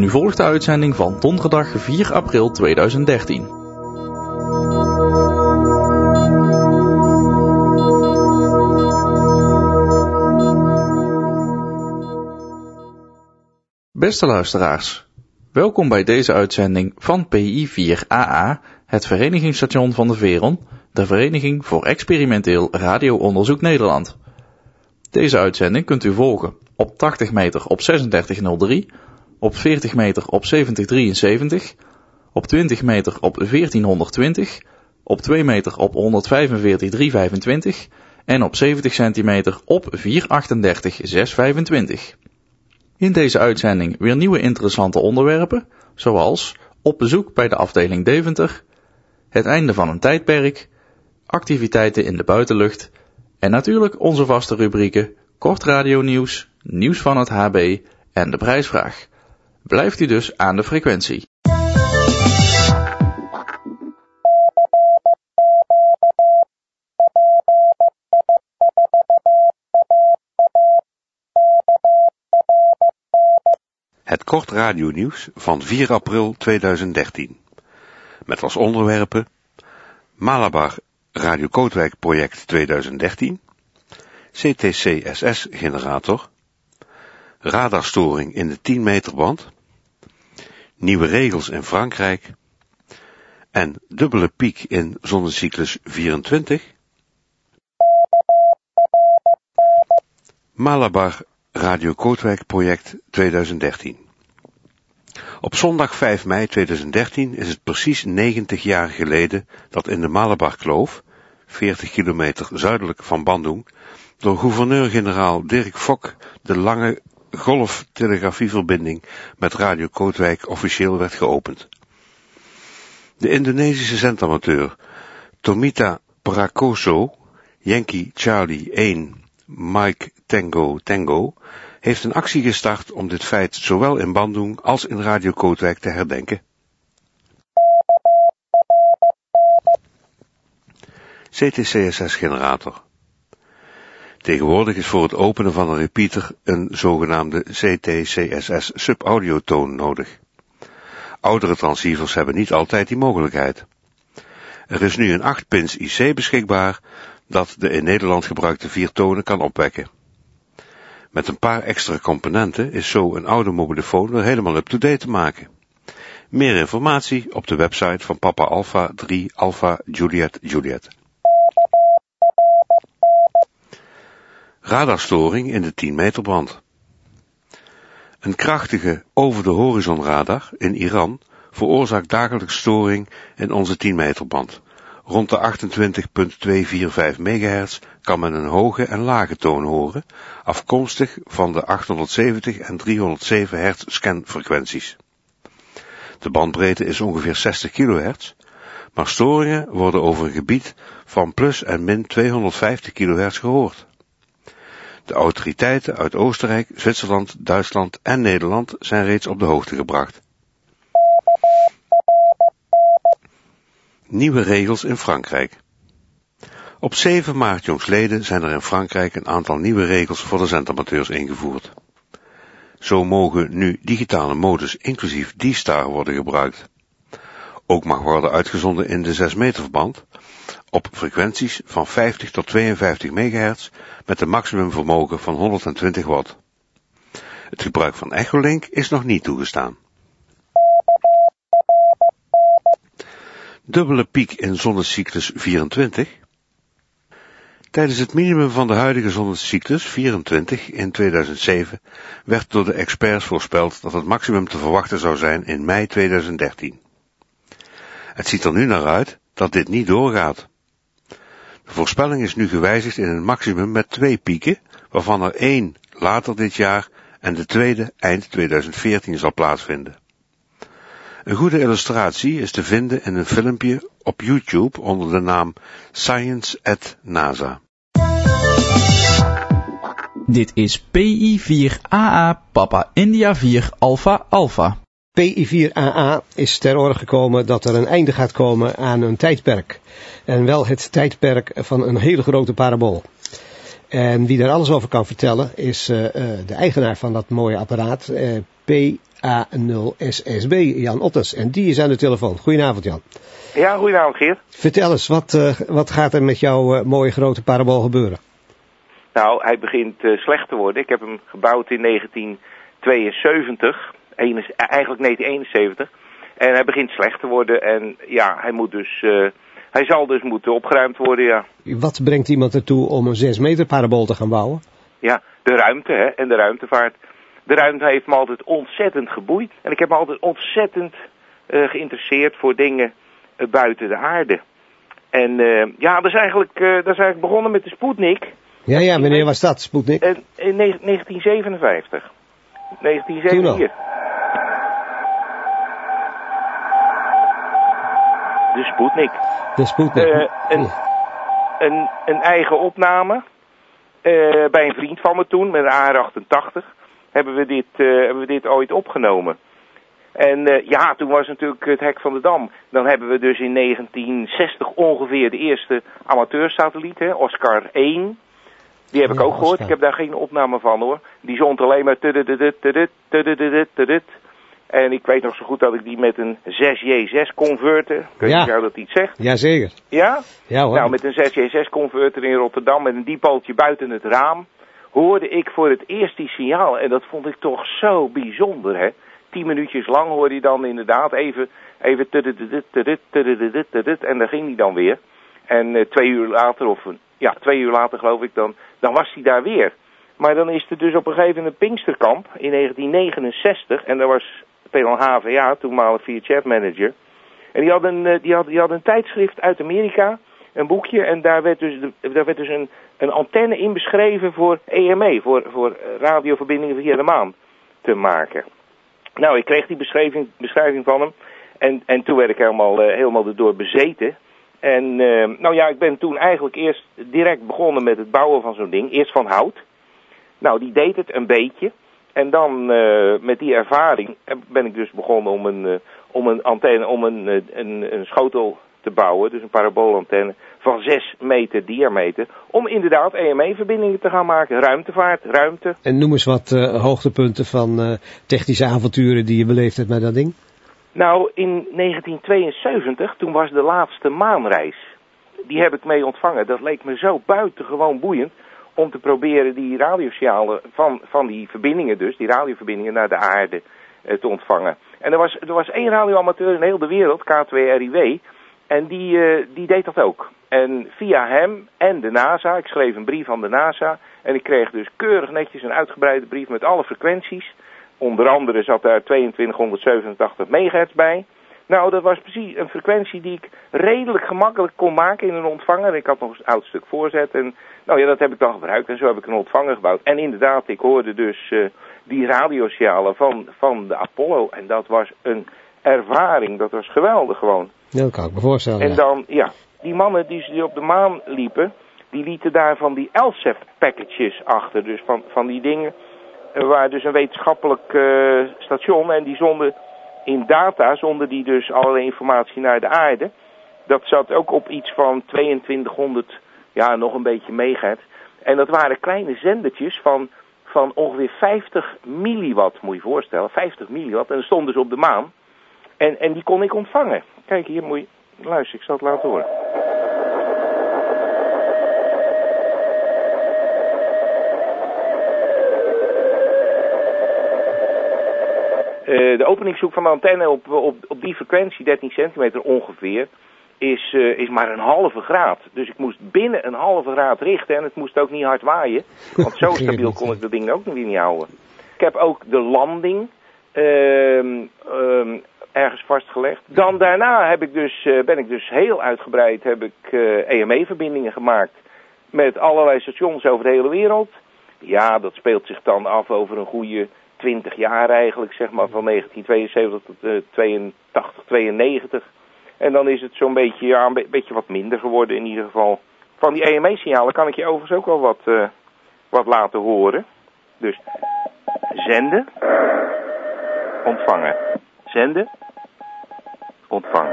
U volgt de uitzending van donderdag 4 april 2013. Beste luisteraars, welkom bij deze uitzending van PI4AA, het verenigingsstation van de Veron, de Vereniging voor Experimenteel Radio-onderzoek Nederland. Deze uitzending kunt u volgen op 80 meter op 3603, op 40 meter op 7073, op 20 meter op 1420, op 2 meter op 145.325 en op 70 centimeter op 438.625. In deze uitzending weer nieuwe interessante onderwerpen, zoals op bezoek bij de afdeling Deventer, het einde van een tijdperk, activiteiten in de buitenlucht en natuurlijk onze vaste rubrieken kort radionieuws, nieuws van het HB en de prijsvraag. Blijft u dus aan de frequentie. Het kort radionieuws van 4 april 2013. Met als onderwerpen Malabar Radio Kootwijk project 2013, CTCSS generator, radarstoring in de 10 meter band, nieuwe regels in Frankrijk en dubbele piek in zonnecyclus 24, Malabar Radio Kootwijk project 2013. Op zondag 5 mei 2013 is het precies 90 jaar geleden dat in de Malabar-kloof, 40 kilometer zuidelijk van Bandung, door gouverneur-generaal Dirk Fock de lange golftelegrafieverbinding met Radio Kootwijk officieel werd geopend. De Indonesische zendamateur Tomita Prakoso, Yankee Charlie 1, Mike Tango Tango, heeft een actie gestart om dit feit zowel in Bandung als in Radio Kootwijk te herdenken. CTCSS generator. Tegenwoordig is voor het openen van een repeater een zogenaamde CTCSS subaudiotoon nodig. Oudere transceivers hebben niet altijd die mogelijkheid. Er is nu een 8-pins IC beschikbaar dat de in Nederland gebruikte 4 tonen kan opwekken. Met een paar extra componenten is zo een oude mobielefoon weer helemaal up-to-date te maken. Meer informatie op de website van Papa Alpha 3 Alpha Juliet Juliet. Radarstoring in de 10 meter band. Een krachtige over-de-horizon radar in Iran veroorzaakt dagelijks storing in onze 10 meter band. Rond de 28.245 MHz kan men een hoge en lage toon horen, afkomstig van de 870 en 307 Hz scanfrequenties. De bandbreedte is ongeveer 60 kHz, maar storingen worden over een gebied van plus en min 250 kHz gehoord. De autoriteiten uit Oostenrijk, Zwitserland, Duitsland en Nederland zijn reeds op de hoogte gebracht. Nieuwe regels in Frankrijk. Op 7 maart jongstleden zijn er in Frankrijk een aantal nieuwe regels voor de zendamateurs ingevoerd. Zo mogen nu digitale modus inclusief D-Star worden gebruikt. Ook mag worden uitgezonden in de 6 meter verband op frequenties van 50 tot 52 MHz met een maximumvermogen van 120 watt. Het gebruik van Echolink is nog niet toegestaan. Dubbele piek in zonnecyclus 24. Tijdens het minimum van de huidige zonnecyclus 24 in 2007 werd door de experts voorspeld dat het maximum te verwachten zou zijn in mei 2013. Het ziet er nu naar uit dat dit niet doorgaat. De voorspelling is nu gewijzigd in een maximum met 2 pieken, waarvan er 1 later dit jaar en de tweede eind 2014 zal plaatsvinden. Een goede illustratie is te vinden in een filmpje op YouTube onder de naam Science@NASA. Dit is PI4AA Papa India 4 Alpha Alpha. PI4AA is ter oore gekomen dat er een einde gaat komen aan een tijdperk. En wel het tijdperk van een hele grote parabool. En wie daar alles over kan vertellen is de eigenaar van dat mooie apparaat, A0SSB, Jan Otters. En die is aan de telefoon. Goedenavond, Jan. Ja, goedenavond Geert. Vertel eens, wat gaat er met jouw mooie grote parabool gebeuren? Nou, hij begint slecht te worden. Ik heb hem gebouwd in 1972, eigenlijk 1971. En hij begint slecht te worden en ja, hij zal dus moeten opgeruimd worden, ja. Wat brengt iemand ertoe om een 6 meter parabool te gaan bouwen? Ja, de ruimte hè, en de ruimtevaart. De ruimte heeft me altijd ontzettend geboeid. En ik heb me altijd ontzettend geïnteresseerd voor dingen buiten de aarde. En dat is eigenlijk begonnen met de Sputnik. Ja, wanneer was dat, Sputnik? In 1957. 1947. De Sputnik. De Sputnik. Een eigen opname. Bij een vriend van me toen, met een AR-88, hebben we dit ooit opgenomen. En toen was natuurlijk het hek van de dam. Dan hebben we dus in 1960 ongeveer de eerste amateursatelliet, hè, Oscar 1. Die heb ik ook gehoord. Ik heb daar geen opname van hoor. Die zond alleen maar en ik weet nog zo goed dat ik die met een 6J6 converter. Ik weet niet of jou dat iets zegt. Jazeker. Ja? Ja hoor. Nou, met een 6J6 converter in Rotterdam met een diepootje buiten het raam hoorde ik voor het eerst die signaal. En dat vond ik toch zo bijzonder, hè. 10 minuutjes lang hoorde je dan inderdaad even en daar ging hij dan weer. En 2 uur later, 2 uur later geloof ik, dan was hij daar weer. Maar dan is er dus op een gegeven moment een Pinksterkamp in 1969 en daar was Peter HVA, toenmalig VHF manager. En die had een tijdschrift uit Amerika, een boekje, en daar werd dus een antenne in beschreven voor EME, voor radioverbindingen via de maan te maken. Nou, ik kreeg die beschrijving van hem en toen werd ik helemaal erdoor bezeten. En ik ben toen eigenlijk eerst direct begonnen met het bouwen van zo'n ding, eerst van hout. Nou, die deed het een beetje. En dan met die ervaring ben ik dus begonnen om een antenne, een schotel te bouwen, dus een paraboolantenne van 6 meter diameter, om inderdaad EME-verbindingen te gaan maken, ruimtevaart, ruimte. En noem eens wat hoogtepunten van technische avonturen die je beleefd hebt met dat ding. Nou, in 1972, toen was de laatste maanreis. Die heb ik mee ontvangen. Dat leek me zo buitengewoon boeiend om te proberen die radiosignalen van die verbindingen dus, die radioverbindingen naar de aarde te ontvangen. En er was 1 radioamateur in heel de wereld, K2RIW, en die deed dat ook. En via hem en de NASA, ik schreef een brief aan de NASA en ik kreeg dus keurig netjes een uitgebreide brief met alle frequenties. Onder andere zat daar 2287 megahertz bij. Nou, dat was precies een frequentie die ik redelijk gemakkelijk kon maken in een ontvanger. Ik had nog een oud stuk voorzet en dat heb ik dan gebruikt en zo heb ik een ontvanger gebouwd. En inderdaad, ik hoorde dus die radiosignalen van de Apollo en dat was een ervaring, dat was geweldig gewoon. Ja, dat kan ik me voorstellen. En dan, die mannen die op de maan liepen, die lieten daar van die LSEP-packages achter, dus van die dingen waar dus een wetenschappelijk station en die zonden in data, zonden die dus allerlei informatie naar de aarde. Dat zat ook op iets van 2200, nog een beetje megahertz. En dat waren kleine zendertjes van ongeveer 50 milliwatt, moet je voorstellen. 50 milliwatt. En dat stonden dus op de maan. En die kon ik ontvangen. Kijk, hier moet je luisteren, ik zal het laten horen. De openingshoek van de antenne op die frequentie, 13 centimeter ongeveer, is maar een halve graad. Dus ik moest binnen een halve graad richten en het moest ook niet hard waaien. Want zo stabiel kon ik dat ding ook nog weer niet houden. Ik heb ook de landing ergens vastgelegd. Dan daarna ben ik dus heel uitgebreid EME-verbindingen gemaakt met allerlei stations over de hele wereld. Ja, dat speelt zich dan af over een goede 20 jaar eigenlijk, zeg maar, van 1972 tot 82, 92. En dan is het zo'n beetje, een beetje wat minder geworden in ieder geval. Van die EME-signalen kan ik je overigens ook wel wat laten horen. Dus zenden, ontvangen. Zenden, ontvangen.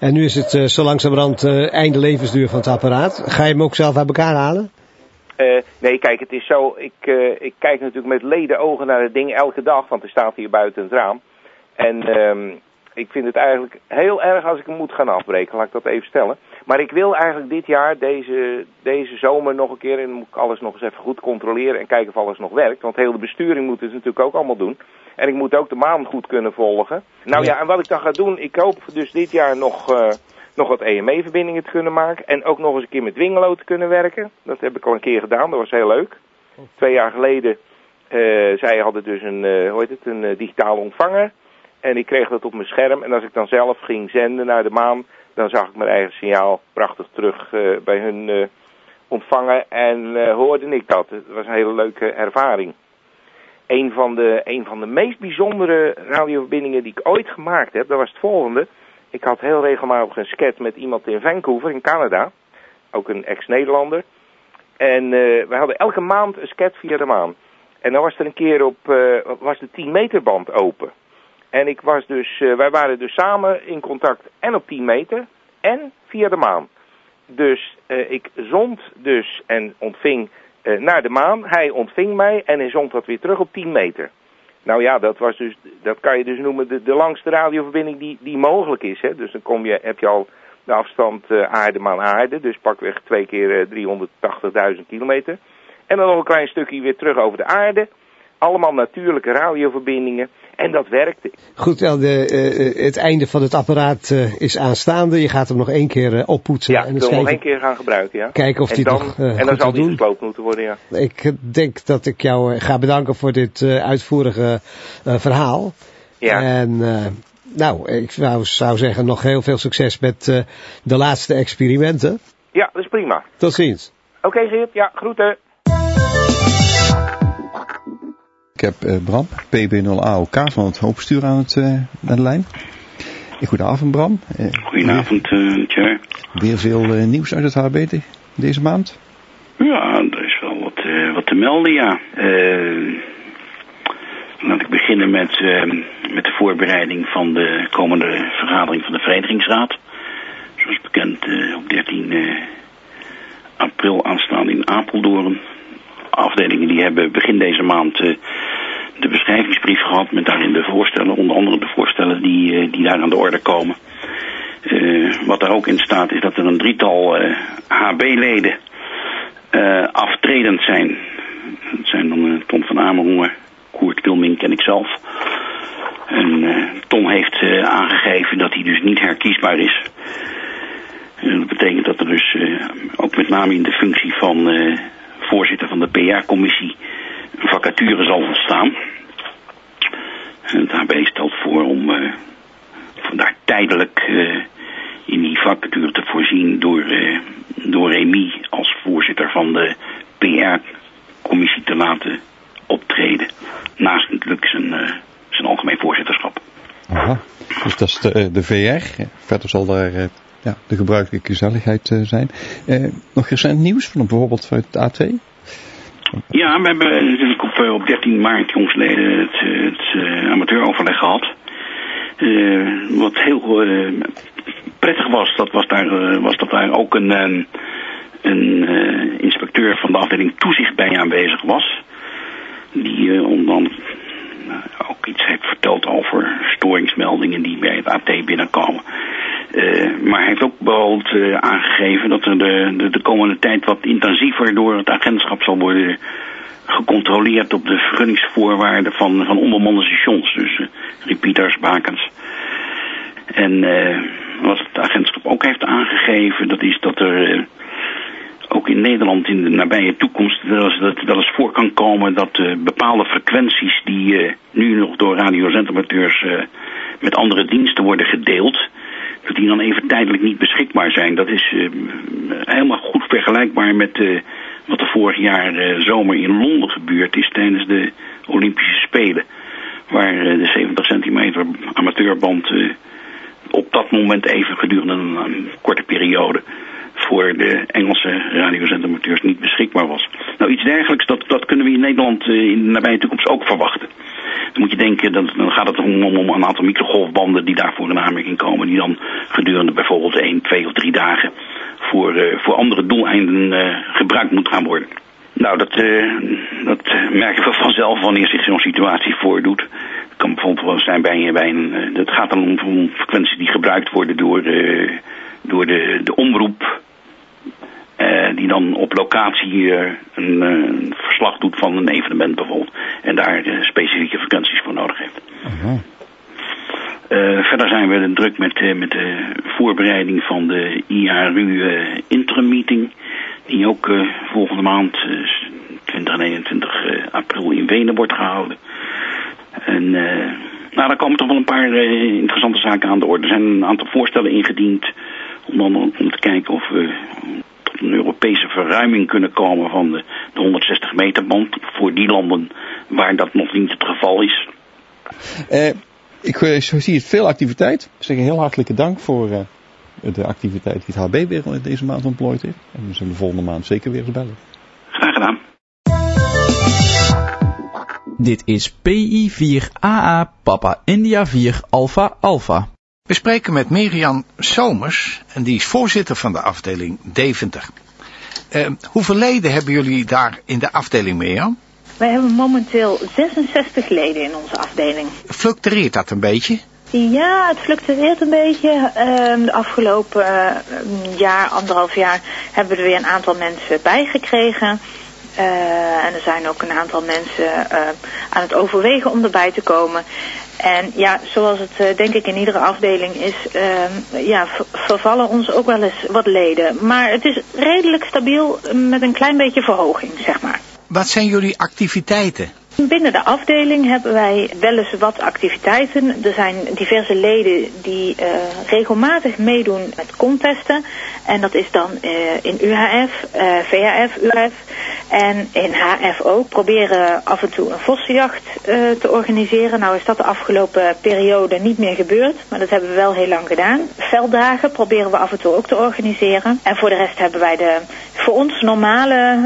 En nu is het zo langzamerhand einde levensduur van het apparaat. Ga je hem ook zelf uit elkaar halen? Nee, kijk, het is zo. Ik kijk natuurlijk met ledenogen naar het ding elke dag, want er staat hier buiten het raam. En ik vind het eigenlijk heel erg als ik hem moet gaan afbreken, laat ik dat even stellen. Maar ik wil eigenlijk dit jaar, deze zomer nog een keer, en dan moet ik alles nog eens even goed controleren en kijken of alles nog werkt. Want heel de besturing moet het natuurlijk ook allemaal doen. En ik moet ook de maan goed kunnen volgen. Nou ja, en wat ik dan ga doen, ik hoop dus dit jaar nog wat EME-verbindingen te kunnen maken. En ook nog eens een keer met Dwingelo te kunnen werken. Dat heb ik al een keer gedaan, dat was heel leuk. 2 jaar geleden, zij hadden dus een digitale ontvanger. En ik kreeg dat op mijn scherm. En als ik dan zelf ging zenden naar de maan, dan zag ik mijn eigen signaal prachtig terug bij hun ontvangen. En hoorde ik dat. Het was een hele leuke ervaring. Een van de meest bijzondere radioverbindingen die ik ooit gemaakt heb, dat was het volgende. Ik had heel regelmatig een scat met iemand in Vancouver in Canada. Ook een ex-Nederlander. En wij hadden elke maand een scat via de maan. En dan was er een keer was de 10 meter band open. En wij waren dus samen in contact en op 10 meter en via de maan. Dus ik zond dus en ontving naar de maan. Hij ontving mij en hij zond dat weer terug op 10 meter. Nou ja, dat kan je dus noemen de langste radioverbinding die mogelijk is. Hè? Dus dan heb je al de afstand aarde-maan-aarde. Dus pakweg 2 keer 380.000 kilometer. En dan nog een klein stukje weer terug over de aarde. Allemaal natuurlijke radioverbindingen. En dat werkte. Goed, het einde van het apparaat is aanstaande. Je gaat hem nog 1 keer oppoetsen. Ja, ik wil hem nog 1 keer gaan gebruiken, ja. Kijken of hij nog en dan zal die gesloopt moeten worden, ja. Ik denk dat ik jou ga bedanken voor dit uitvoerige verhaal. Ja. En ik zou zeggen nog heel veel succes met de laatste experimenten. Ja, dat is prima. Tot ziens. Oké, Geert. Ja, groeten. Ik heb Bram, PB0AOK van het hoofdbestuur aan de lijn. Goedenavond, Bram. Goedenavond, Thierry. Weer veel nieuws uit het HB deze maand? Ja, er is wel wat te melden, ja. Laat ik beginnen met de voorbereiding van de komende vergadering van de Verenigingsraad. Zoals bekend op 13 april aanstaande in Apeldoorn. Afdelingen die hebben begin deze maand de beschrijvingsbrief gehad met daarin de voorstellen, onder andere de voorstellen die daar aan de orde komen. Wat daar ook in staat is dat er een 3-tal HB-leden aftredend zijn. Dat zijn dan Ton van Amerongen, Koert Wilmink en ikzelf. En Ton heeft aangegeven dat hij dus niet herkiesbaar is. Dat betekent dat er dus ook met name in de functie van voorzitter van de PR-commissie een vacature zal ontstaan. En het HB stelt voor om daar tijdelijk in die vacature te voorzien door Remy als voorzitter van de PR-commissie te laten optreden. Naast natuurlijk zijn algemeen voorzitterschap. Aha, dus dat is de VR. Verder zal daar de gebruikelijke gezelligheid zijn. Nog recent nieuws van bijvoorbeeld uit het AT? Ja, we hebben natuurlijk op 13 maart jongsleden het amateuroverleg gehad. Wat heel prettig was, dat daar ook een inspecteur van de afdeling toezicht bij aanwezig was. Die onder andere ook iets heeft verteld over storingsmeldingen die bij het AT binnenkomen. Maar hij heeft ook bijvoorbeeld aangegeven dat er de komende tijd wat intensiever door het agentschap zal worden gecontroleerd op de vergunningsvoorwaarden van onbemande stations. Dus repeaters, bakens. En wat het agentschap ook heeft aangegeven, dat is dat er ook in Nederland in de nabije toekomst wel eens voor kan komen dat bepaalde frequenties die nu nog door radiozenders met andere diensten worden gedeeld, dat die dan even tijdelijk niet beschikbaar zijn. Dat is helemaal goed vergelijkbaar met wat er vorig jaar zomer in Londen gebeurd is tijdens de Olympische Spelen. Waar de 70 centimeter amateurband op dat moment even gedurende een korte periode voor de Engelse radiozendamateurs niet beschikbaar was. Nou, iets dergelijks, dat kunnen we in Nederland in de nabije toekomst ook verwachten. Dan moet je denken, dan gaat het om een aantal microgolfbanden die daarvoor in aanmerking komen, die dan gedurende bijvoorbeeld 1, 2 of 3 dagen voor andere doeleinden gebruikt moet gaan worden. Nou, dat merken we vanzelf wanneer zich zo'n situatie voordoet. Het kan bijvoorbeeld wel zijn het gaat dan om frequenties die gebruikt worden door de omroep. Die dan op locatie een verslag doet van een evenement bijvoorbeeld. En daar specifieke frequenties voor nodig heeft. Verder zijn we druk met de voorbereiding van de IARU interim meeting. Die ook volgende maand, 20 en 21 april in Wenen wordt gehouden. En daar komen toch wel een paar interessante zaken aan de orde. Er zijn een aantal voorstellen ingediend om te kijken of we tot een Europese verruiming kunnen komen van de 160 meter band voor die landen waar dat nog niet het geval is. Ik zie het veel activiteit. Ik zeg een heel hartelijke dank voor de activiteit die het HB weer deze maand ontplooit heeft. En we zullen de volgende maand zeker weer eens bellen. Graag gedaan. Dit is PI4AA Papa India 4 Alpha Alpha. We spreken met Mirjam Somers en die is voorzitter van de afdeling Deventer. Hoeveel leden hebben jullie daar in de afdeling, Mirjam? Wij hebben momenteel 66 leden in onze afdeling. Fluctueert dat een beetje? Ja, het fluctueert een beetje. De afgelopen jaar, 1,5 jaar, hebben we er weer een aantal mensen bijgekregen. En er zijn ook een aantal mensen aan het overwegen om erbij te komen. En ja, zoals het denk ik in iedere afdeling is, vervallen ons ook wel eens wat leden. Maar het is redelijk stabiel met een klein beetje verhoging, zeg maar. Wat zijn jullie activiteiten? Binnen de afdeling hebben wij wel eens wat activiteiten. Er zijn diverse leden die regelmatig meedoen met contesten. En dat is dan in UHF, VHF, UHF en in HF ook. Proberen af en toe een vossenjacht te organiseren. Nou is dat de afgelopen periode niet meer gebeurd. Maar dat hebben we wel heel lang gedaan. Velddagen proberen we af en toe ook te organiseren. En voor de rest hebben wij de voor ons normale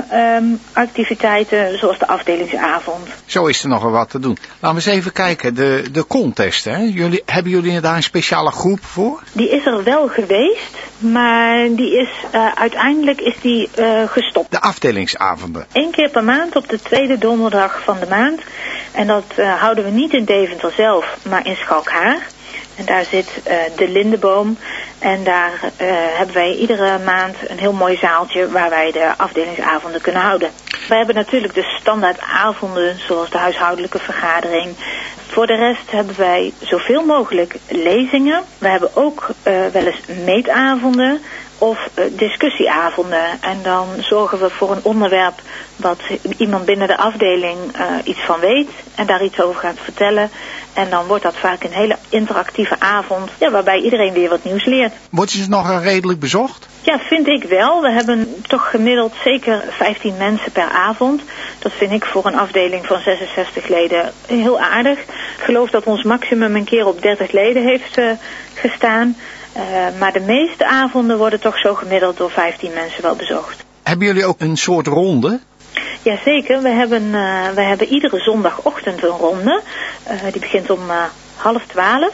activiteiten zoals de afdelingsavond. Zo is er nog wel wat te doen. Laten we eens even kijken, de contest. Hè? Hebben jullie daar een speciale groep voor? Die is er wel geweest, maar die is uiteindelijk gestopt. De afdelingsavonden? 1 keer per maand op de 2e donderdag van de maand. En dat houden we niet in Deventer zelf, maar in Schalkhaar. En daar zit de Lindeboom. En daar hebben wij iedere maand een heel mooi zaaltje waar wij de afdelingsavonden kunnen houden. Wij hebben natuurlijk de standaardavonden zoals de huishoudelijke vergadering. Voor de rest hebben wij zoveel mogelijk lezingen. We hebben ook wel eens meetavonden of discussieavonden. En dan zorgen we voor een onderwerp wat iemand binnen de afdeling iets van weet en daar iets over gaat vertellen. En dan wordt dat vaak een hele interactieve avond, waarbij iedereen weer wat nieuws leert. Wordt ze nog redelijk bezocht? Ja, vind ik wel. We hebben toch gemiddeld zeker 15 mensen per avond. Dat vind ik voor een afdeling van 66 leden heel aardig. Ik geloof dat ons maximum een keer op 30 leden heeft gestaan. Maar de meeste avonden worden toch zo gemiddeld door 15 mensen wel bezocht. Hebben jullie ook een soort ronde? Jazeker, we hebben iedere zondagochtend een ronde. Die begint om 11:30.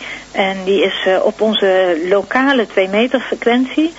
En die is op onze lokale 2 meter frequentie,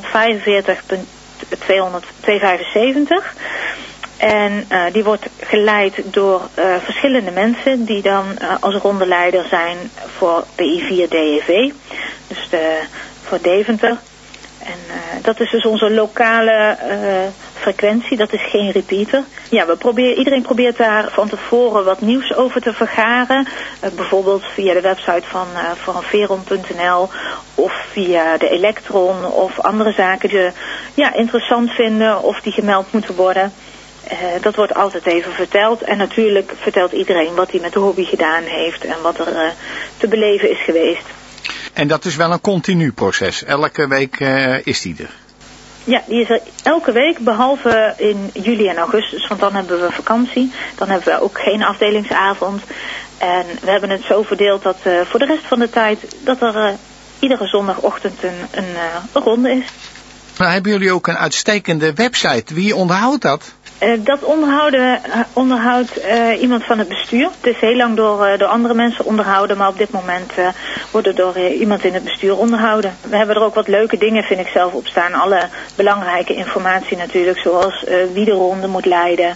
145.275. En die wordt geleid door verschillende mensen die dan als rondeleider zijn voor PI4 DEV. Dus voor Deventer. En dat is dus onze lokale frequentie, dat is geen repeater. Ja, iedereen probeert daar van tevoren wat nieuws over te vergaren. Bijvoorbeeld via de website van veron.nl of via de Elektron of andere zaken die interessant vinden of die gemeld moeten worden. Dat wordt altijd even verteld. En natuurlijk vertelt iedereen wat hij met de hobby gedaan heeft en wat er te beleven is geweest. En dat is wel een continu proces. Elke week is die er. Ja, die is er elke week, behalve in juli en augustus, want dan hebben we vakantie. Dan hebben we ook geen afdelingsavond. En we hebben het zo verdeeld dat voor de rest van de tijd dat er iedere zondagochtend een ronde is. Maar hebben jullie ook een uitstekende website? Wie onderhoudt dat? Dat onderhoudt iemand van het bestuur. Het is heel lang door andere mensen onderhouden, maar op dit moment wordt het door iemand in het bestuur onderhouden. We hebben er ook wat leuke dingen, vind ik zelf, op staan. Alle belangrijke informatie natuurlijk, zoals wie de ronde moet leiden,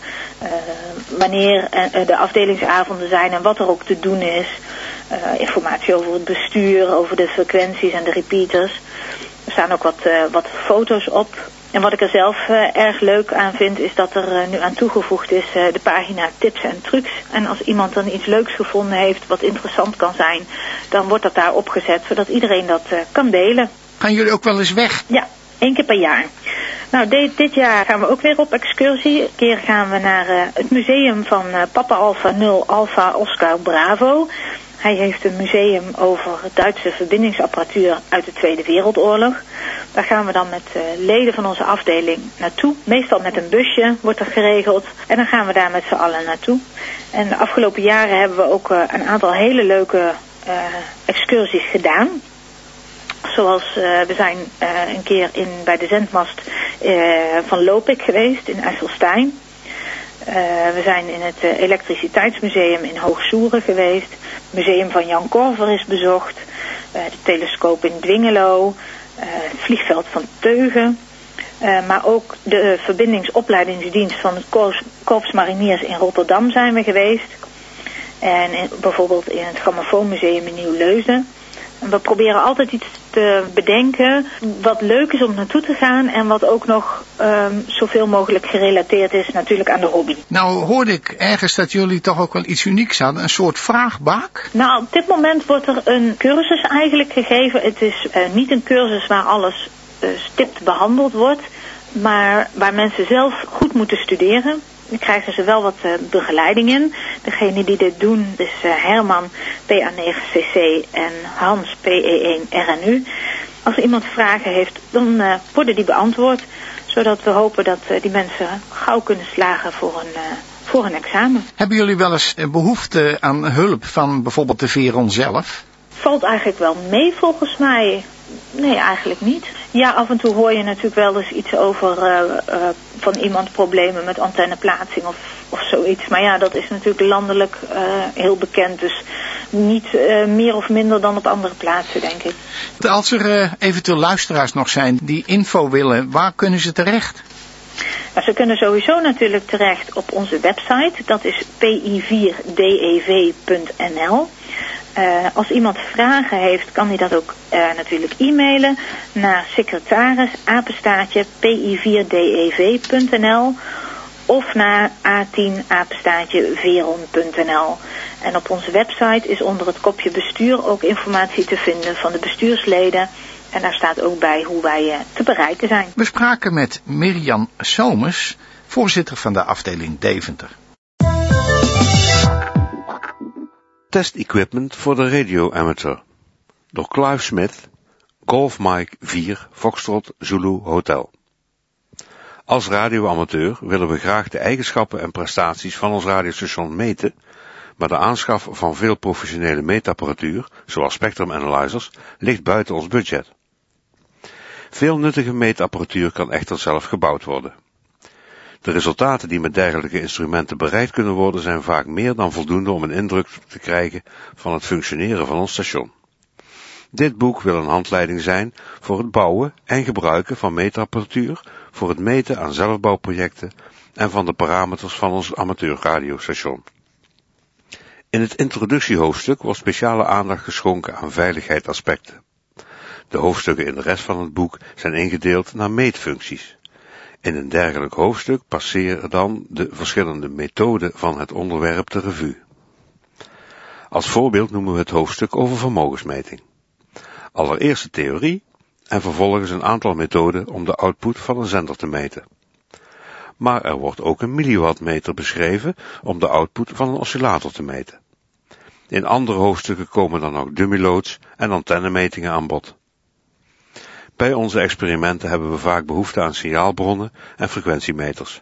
wanneer de afdelingsavonden zijn en wat er ook te doen is. Informatie over het bestuur, over de frequenties en de repeaters. Er staan ook wat foto's op. En wat ik er zelf erg leuk aan vind, is dat er nu aan toegevoegd is de pagina tips en trucs. En als iemand dan iets leuks gevonden heeft wat interessant kan zijn, dan wordt dat daar opgezet, zodat iedereen dat kan delen. Gaan jullie ook wel eens weg? Ja, 1 keer per jaar. Nou, dit jaar gaan we ook weer op excursie. Een keer gaan we naar het museum van Papa Alpha 0 Alpha Oscar Bravo. Hij heeft een museum over Duitse verbindingsapparatuur uit de Tweede Wereldoorlog. Daar gaan we dan met leden van onze afdeling naartoe. Meestal met een busje wordt er geregeld. En dan gaan we daar met z'n allen naartoe. En de afgelopen jaren hebben we ook een aantal hele leuke excursies gedaan. Zoals we zijn een keer bij de zendmast van Lopik geweest in IJsselstein. We zijn in het elektriciteitsmuseum in Hoogsoeren geweest. Het museum van Jan Korver is bezocht. De telescoop in Dwingelo. Het vliegveld van Teugen. Maar ook de verbindingsopleidingsdienst van het Korps Mariniers in Rotterdam zijn we geweest. En bijvoorbeeld in het Grammofoonmuseum in Nieuw-Leusden. En we proberen altijd iets te bedenken wat leuk is om naartoe te gaan en wat ook nog zoveel mogelijk gerelateerd is natuurlijk aan de hobby. Nou hoorde ik ergens dat jullie toch ook wel iets unieks hadden, een soort vraagbaak? Nou, op dit moment wordt er een cursus eigenlijk gegeven. Het is niet een cursus waar alles stipt behandeld wordt, maar waar mensen zelf goed moeten studeren. Dan krijgen ze wel wat begeleiding in. Degene die dit doen is Herman, PA9CC en Hans, PE1RNU. Als iemand vragen heeft, dan worden die beantwoord. Zodat we hopen dat die mensen gauw kunnen slagen voor een examen. Hebben jullie wel eens behoefte aan hulp van bijvoorbeeld de Veron zelf? Valt eigenlijk wel mee volgens mij. Nee, eigenlijk niet. Ja, af en toe hoor je natuurlijk wel eens iets over van iemand problemen met antenneplaatsing of zoiets. Maar ja, dat is natuurlijk landelijk heel bekend. Dus niet meer of minder dan op andere plaatsen, denk ik. Als er eventueel luisteraars nog zijn die info willen, waar kunnen ze terecht? Nou, ze kunnen sowieso natuurlijk terecht op onze website. Dat is pi4dev.nl. Als iemand vragen heeft, kan hij dat ook natuurlijk e-mailen naar secretaris@pi4dev.nl of naar a10@veron.nl. En op onze website is onder het kopje bestuur ook informatie te vinden van de bestuursleden. En daar staat ook bij hoe wij te bereiken zijn. We spraken met Mirjam Somers, voorzitter van de afdeling Deventer. Testequipment voor de radio amateur. Door Clive Smith, Golf Mike 4 Foxtrot Zulu Hotel. Als radioamateur willen we graag de eigenschappen en prestaties van ons radiostation meten, maar de aanschaf van veel professionele meetapparatuur, zoals spectrum analyzers, ligt buiten ons budget. Veel nuttige meetapparatuur kan echter zelf gebouwd worden. De resultaten die met dergelijke instrumenten bereikt kunnen worden zijn vaak meer dan voldoende om een indruk te krijgen van het functioneren van ons station. Dit boek wil een handleiding zijn voor het bouwen en gebruiken van meetapparatuur, voor het meten aan zelfbouwprojecten en van de parameters van ons amateurradiostation. In het introductiehoofdstuk wordt speciale aandacht geschonken aan veiligheidsaspecten. De hoofdstukken in de rest van het boek zijn ingedeeld naar meetfuncties. In een dergelijk hoofdstuk passeren dan de verschillende methoden van het onderwerp de revue. Als voorbeeld noemen we het hoofdstuk over vermogensmeting. Allereerst de theorie en vervolgens een aantal methoden om de output van een zender te meten. Maar er wordt ook een milliwattmeter beschreven om de output van een oscillator te meten. In andere hoofdstukken komen dan ook dummyloads en antennemetingen aan bod. Bij onze experimenten hebben we vaak behoefte aan signaalbronnen en frequentiemeters.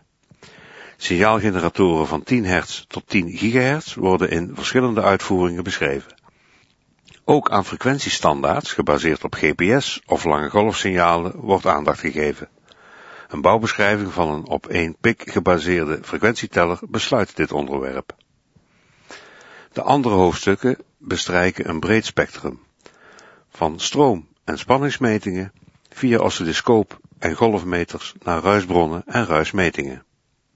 Signaalgeneratoren van 10 Hz tot 10 GHz worden in verschillende uitvoeringen beschreven. Ook aan frequentiestandaards, gebaseerd op GPS of lange golfsignalen, wordt aandacht gegeven. Een bouwbeschrijving van een op 1 pik gebaseerde frequentieteller besluit dit onderwerp. De andere hoofdstukken bestrijken een breed spectrum, van stroom- en spanningsmetingen, via oscilloscoop en golfmeters naar ruisbronnen en ruismetingen.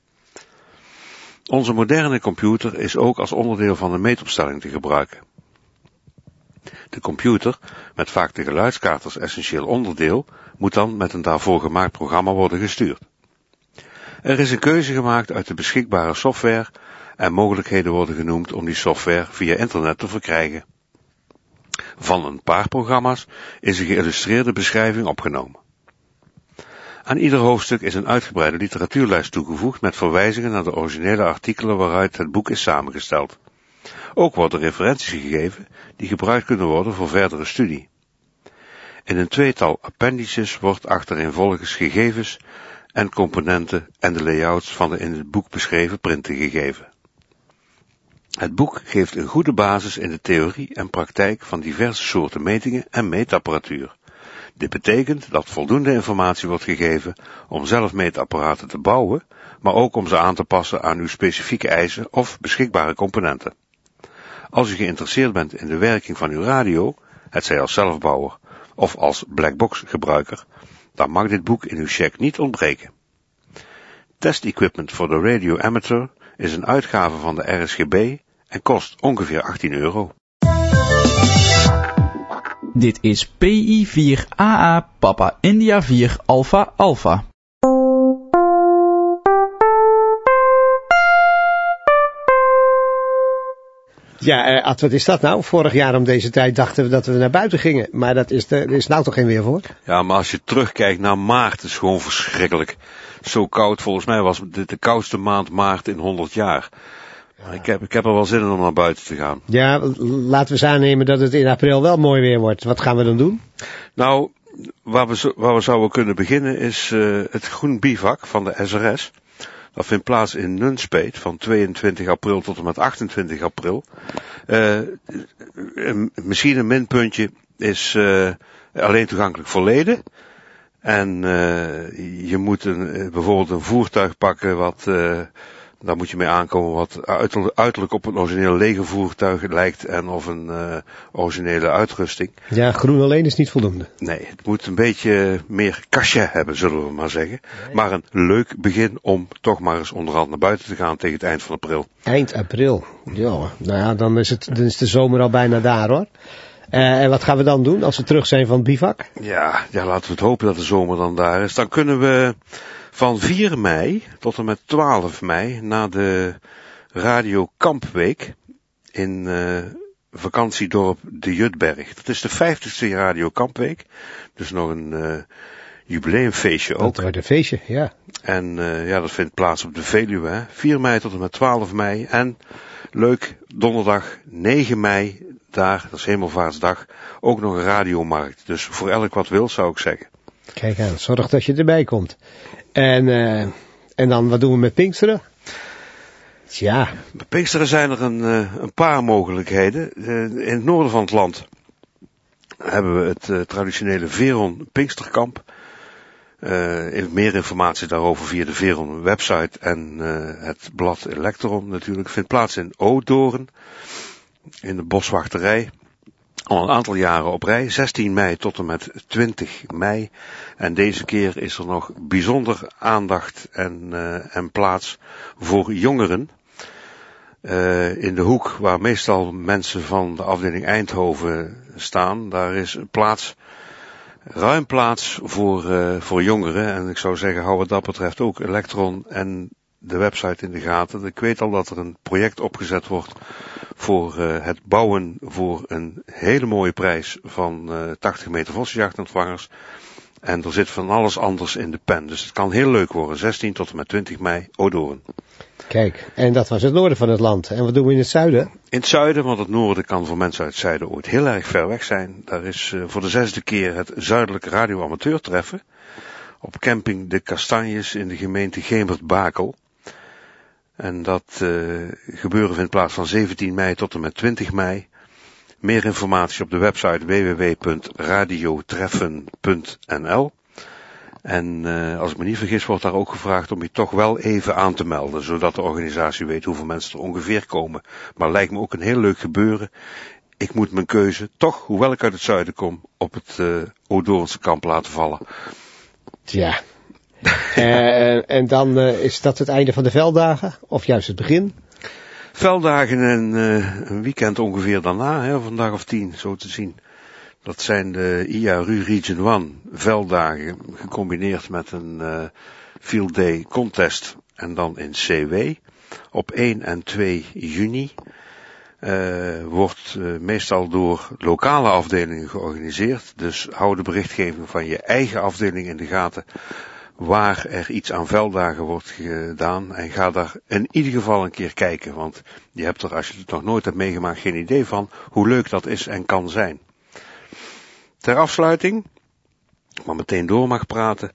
Onze moderne computer is ook als onderdeel van de meetopstelling te gebruiken. De computer, met vaak de geluidskaart als essentieel onderdeel, moet dan met een daarvoor gemaakt programma worden gestuurd. Er is een keuze gemaakt uit de beschikbare software en mogelijkheden worden genoemd om die software via internet te verkrijgen. Van een paar programma's is een geïllustreerde beschrijving opgenomen. Aan ieder hoofdstuk is een uitgebreide literatuurlijst toegevoegd met verwijzingen naar de originele artikelen waaruit het boek is samengesteld. Ook worden referenties gegeven die gebruikt kunnen worden voor verdere studie. In een tweetal appendices wordt achtereenvolgens gegevens en componenten en de layouts van de in het boek beschreven printen gegeven. Het boek geeft een goede basis in de theorie en praktijk van diverse soorten metingen en meetapparatuur. Dit betekent dat voldoende informatie wordt gegeven om zelf meetapparaten te bouwen, maar ook om ze aan te passen aan uw specifieke eisen of beschikbare componenten. Als u geïnteresseerd bent in de werking van uw radio, hetzij als zelfbouwer of als blackbox gebruiker, dan mag dit boek in uw check niet ontbreken. Test Equipment for the Radio Amateur is een uitgave van de RSGB en kost ongeveer €18. Dit is PI4AA Papa India 4 Alpha Alpha. Ja, Ad, wat is dat nou? Vorig jaar om deze tijd dachten we dat we naar buiten gingen. Maar er is nou toch geen weer voor? Ja, maar als je terugkijkt naar maart, is gewoon verschrikkelijk. Zo koud, volgens mij was dit de koudste maand maart in 100 jaar. Ja. Ik heb er wel zin in om naar buiten te gaan. Ja, laten we eens aannemen dat het in april wel mooi weer wordt. Wat gaan we dan doen? Nou, waar we zouden kunnen beginnen is het groen bivak van de SRS. Dat vindt plaats in Nunspeet van 22 april tot en met 28 april. Misschien een minpuntje is alleen toegankelijk voor leden. En je moet bijvoorbeeld een voertuig pakken wat... Daar moet je mee aankomen wat uiterlijk op een origineel legervoertuig lijkt en of een originele uitrusting. Ja, groen alleen is niet voldoende. Nee, het moet een beetje meer cachet hebben, zullen we maar zeggen. Nee. Maar een leuk begin om toch maar eens onderhand naar buiten te gaan tegen het eind van april. Eind april, ja. Nou ja, dan is de zomer al bijna daar hoor. En wat gaan we dan doen als we terug zijn van het bivak? Ja, laten we het hopen dat de zomer dan daar is. Dan kunnen we... Van 4 mei tot en met 12 mei na de Radio Kampweek in vakantiedorp De Jutberg. Dat is de 50ste Radio Kampweek. Dus nog een jubileumfeestje ook. Dat wordt een feestje, ja. En dat vindt plaats op de Veluwe. Hè? 4 mei tot en met 12 mei. En leuk, donderdag 9 mei, daar, dat is Hemelvaartsdag, ook nog een radiomarkt. Dus voor elk wat wil, zou ik zeggen. Kijk aan, zorg dat je erbij komt. En dan, wat doen we met Pinksteren? Tja. Bij Pinksteren zijn er een paar mogelijkheden. In het noorden van het land hebben we het traditionele Veron Pinksterkamp. Meer informatie daarover via de Veron website en het blad Electron natuurlijk. Vindt plaats in Odoorn, in de boswachterij. Al een aantal jaren op rij, 16 mei tot en met 20 mei. En deze keer is er nog bijzonder aandacht en plaats voor jongeren. In de hoek waar meestal mensen van de afdeling Eindhoven staan, daar is ruim plaats voor jongeren. En ik zou zeggen, hou wat dat betreft ook Electron en de website in de gaten. Ik weet al dat er een project opgezet wordt voor het bouwen voor een hele mooie prijs van 80 meter vossenjachtontvangers. En er zit van alles anders in de pen. Dus het kan heel leuk worden. 16 tot en met 20 mei, Odoorn. Kijk, en dat was het noorden van het land. En wat doen we in het zuiden? In het zuiden, want het noorden kan voor mensen uit het zuiden ooit heel erg ver weg zijn. Daar is voor de 6e keer het Zuidelijke Radio-amateurtreffen. Op camping De Kastanjes in de gemeente Gemert-Bakel. En dat gebeuren vindt plaats van 17 mei tot en met 20 mei. Meer informatie op de website www.radiotreffen.nl. En als ik me niet vergis wordt daar ook gevraagd om je toch wel even aan te melden, zodat de organisatie weet hoeveel mensen er ongeveer komen. Maar lijkt me ook een heel leuk gebeuren. Ik moet mijn keuze toch, hoewel ik uit het zuiden kom, op het Odoornse kamp laten vallen. Tja. En dan is dat het einde van de velddagen, of juist het begin? Velddagen en een weekend ongeveer daarna, hè, vandaag of 10, zo te zien. Dat zijn de IARU Region 1 velddagen, gecombineerd met een field day contest en dan in CW. Op 1 en 2 juni wordt meestal door lokale afdelingen georganiseerd. Dus hou de berichtgeving van je eigen afdeling in de gaten waar er iets aan velddagen wordt gedaan. En ga daar in ieder geval een keer kijken, want je hebt er, als je het nog nooit hebt meegemaakt, geen idee van hoe leuk dat is en kan zijn. Ter afsluiting, maar meteen door mag praten,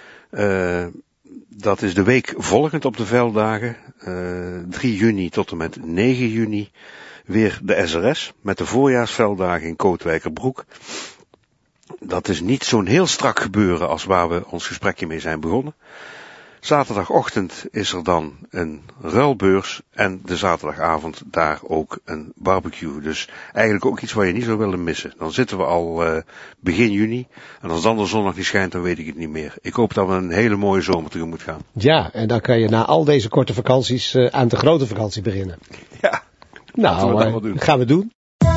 dat is de week volgend op de velddagen, 3 juni tot en met 9 juni, weer de SRS met de voorjaarsvelddagen in Kootwijkerbroek. Dat is niet zo'n heel strak gebeuren als waar we ons gesprekje mee zijn begonnen. Zaterdagochtend is er dan een ruilbeurs en de zaterdagavond daar ook een barbecue. Dus eigenlijk ook iets waar je niet zou willen missen. Dan zitten we al begin juni en als dan de zon nog niet schijnt, dan weet ik het niet meer. Ik hoop dat we een hele mooie zomer tegemoet gaan. Ja, en dan kan je na al deze korte vakanties aan de grote vakantie beginnen. Ja, nou, gaan we doen.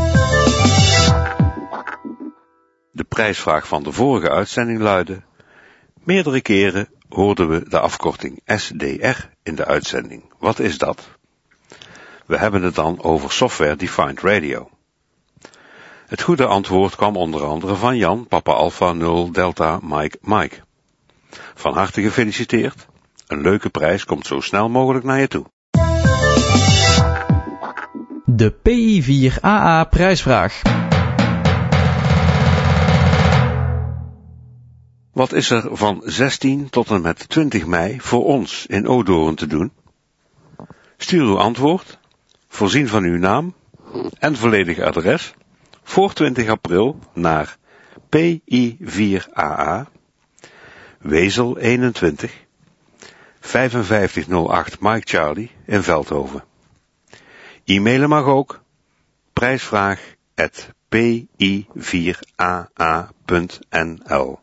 De prijsvraag van de vorige uitzending luidde: meerdere keren hoorden we de afkorting SDR in de uitzending. Wat is dat? We hebben het dan over Software Defined Radio. Het goede antwoord kwam onder andere van Jan, Papa Alpha 0 Delta Mike Mike. Van harte gefeliciteerd. Een leuke prijs komt zo snel mogelijk naar je toe. De PI4AA prijsvraag. Wat is er van 16 tot en met 20 mei voor ons in Odoorn te doen? Stuur uw antwoord, voorzien van uw naam en volledig adres, voor 20 april naar PI4AA, Wezel 21, 5508 Mike Charlie in Veldhoven. E-mailen mag ook, prijsvraag@pi4aa.nl.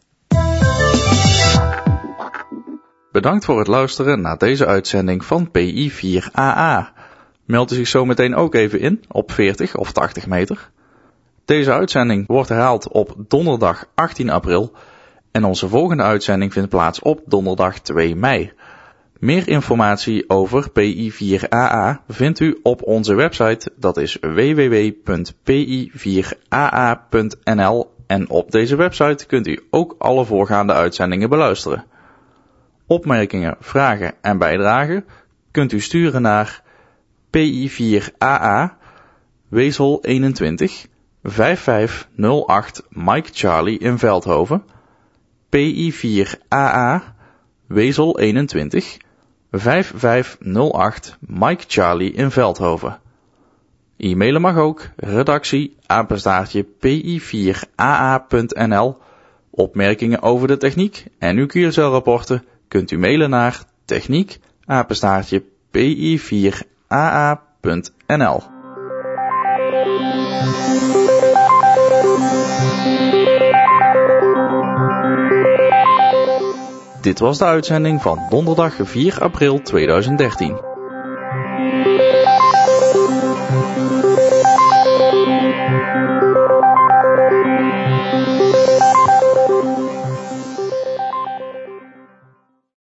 Bedankt voor het luisteren naar deze uitzending van PI4AA. Meld u zich zo meteen ook even in op 40 of 80 meter. Deze uitzending wordt herhaald op donderdag 18 april en onze volgende uitzending vindt plaats op donderdag 2 mei. Meer informatie over PI4AA vindt u op onze website, dat is www.pi4aa.nl en op deze website kunt u ook alle voorgaande uitzendingen beluisteren. Opmerkingen, vragen en bijdragen kunt u sturen naar PI4AA, Wezel 21, 5508 Mike Charlie in Veldhoven, PI4AA, Wezel 21, 5508 Mike Charlie in Veldhoven. E-mailen mag ook, redactie, @pi4aa.nl. Opmerkingen over de techniek en uw QSL-rapporten kunt u mailen naar techniek, @pi4aa.nl. Dit was de uitzending van donderdag 4 april 2013.